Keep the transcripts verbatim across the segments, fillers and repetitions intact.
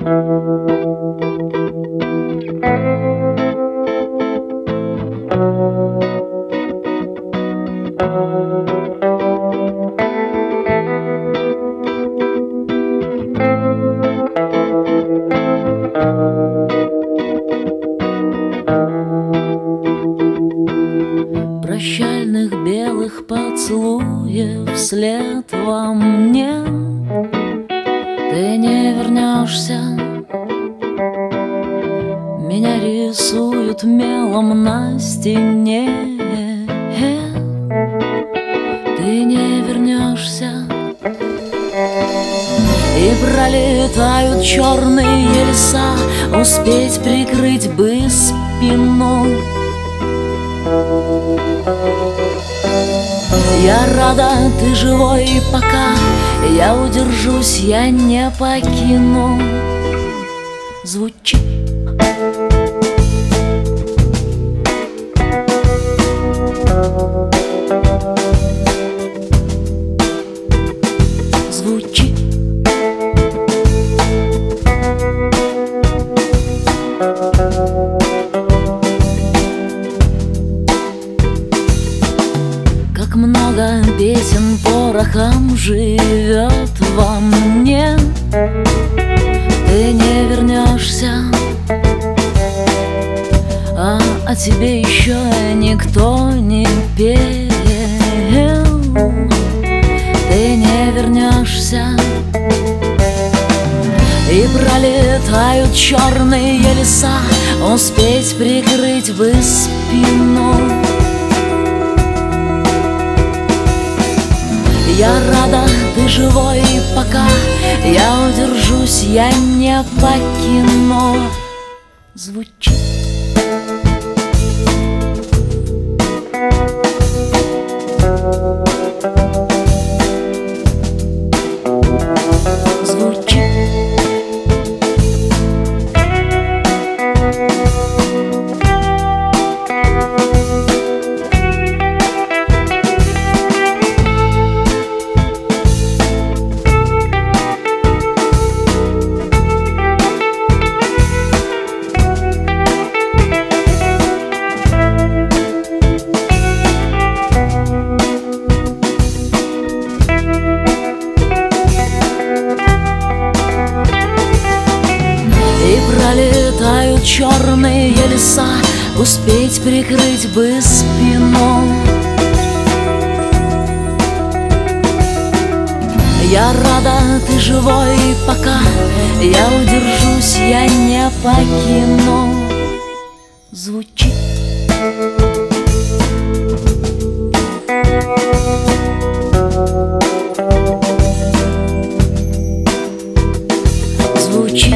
Прощальных белых поцелуев вслед во мне ты не вернешься. Меня рисуют мелом на стене. Ты не вернешься. И пролетают черные леса, успеть прикрыть бы спину. Я рада, ты живой, и пока я удержусь, я не покину. Звучит Звучит Как много песен порохом живет во мне. Ты не вернешься, а о тебе еще никто не пел. Ты не вернешься. И пролетают черные леса, успеть прикрыть бы спину. Я рада, ты живой, и пока я удержусь, я не покину. Звучит Звучит Пролетают черные леса, успеть прикрыть бы спину. Я рада, ты живой, и пока я удержусь, я не покину. Звучит Звучит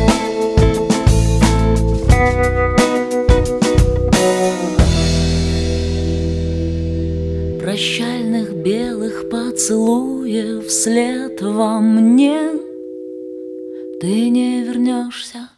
Прощальных белых поцелуев вслед во мне ты не вернешься.